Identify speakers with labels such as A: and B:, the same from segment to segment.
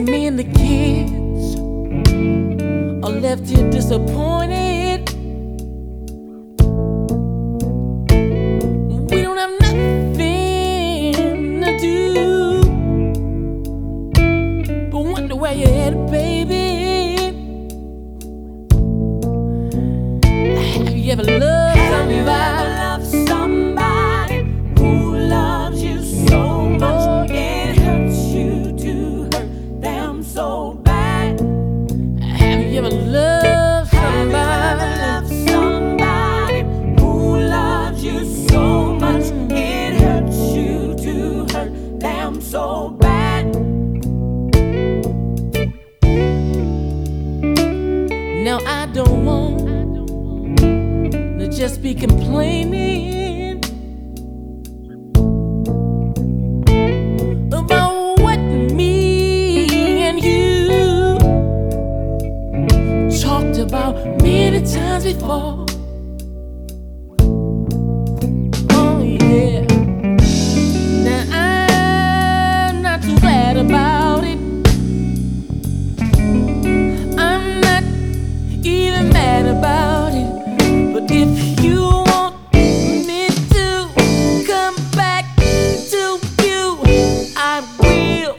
A: me and the kids are left here disappointed. We don't have nothing to do but wonder where you're headed, baby. Have you ever loved somebody
B: who loves you so much it hurts you to hurt them so bad?
A: Have you ever loved somebody
B: who loves you so much it hurts you to hurt them so bad?
A: Now I don't want to just be complaining about what me and you talked about many times before. Oh yeah. Now I'm not too glad about it. I'm not even mad about it. But if you want me to come back to you, I will.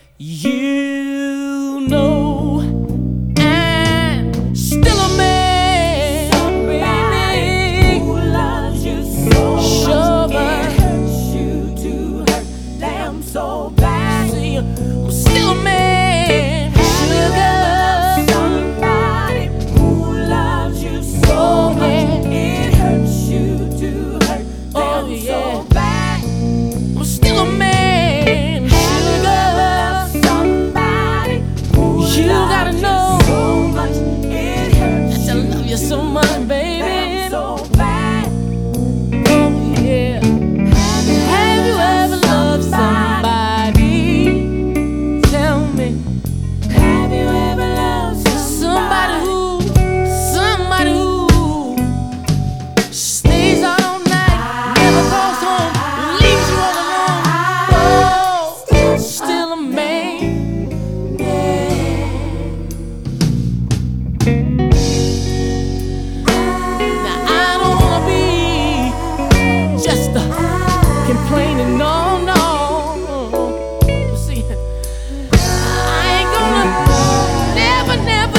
A: You know I'm still a man,
B: somebody who loves you so much it hurts you to hurt them so bad.
A: See, I'm still a man. So much, baby,
B: so bad.
A: Oh yeah. Have you ever loved somebody? Tell me.
B: Have you ever loved somebody
A: who stays out all night, never goes home, leaves you all alone? Oh, still a man. Complaining, no. See, I ain't gonna never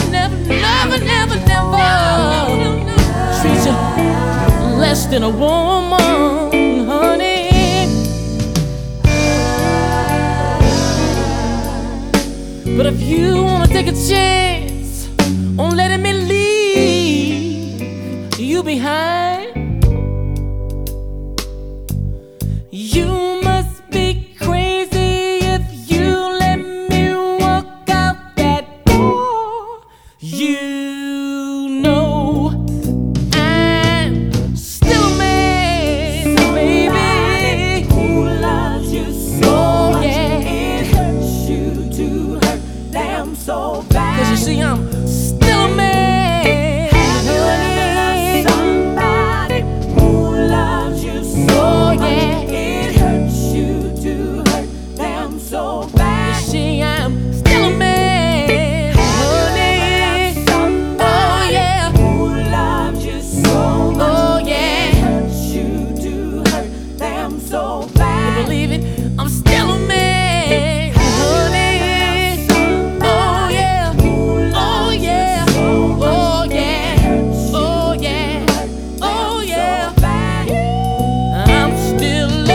A: treat you less than a woman, honey. But if you wanna take a chance on letting me leave you behind, you must be crazy if you let me walk out that door. You know I'm still a man, baby,
B: who loves you so much it hurts you to hurt them so bad.
A: 'Cause you see, I'm still a man.
B: Somebody who loves you so much so bad.
A: You see, I'm still a man, honey. Oh yeah.
B: Who loves you so much?
A: Oh yeah.
B: It hurts you to hurt them so bad.
A: You believe it? I'm still a man, honey. Oh yeah. Oh yeah. Oh yeah. Oh yeah. Oh yeah. I'm still a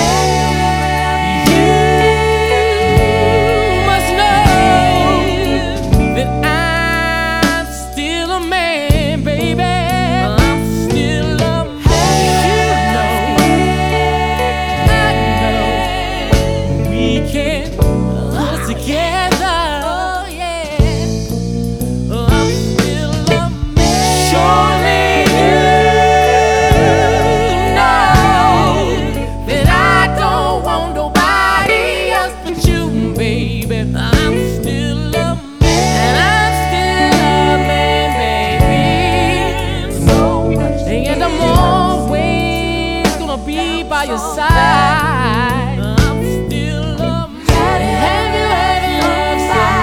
A: by your side. I'm still a man. Have you ever loved somebody?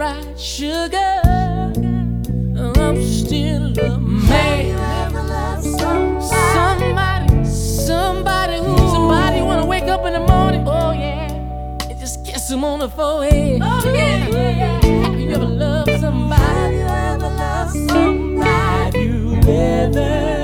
A: right, sugar. I'm still a man. Somebody wanna wake up in the morning, oh yeah, and just kiss him on the forehead. Oh yeah, yeah. Have you ever loved somebody? Have you ever loved somebody? Have you ever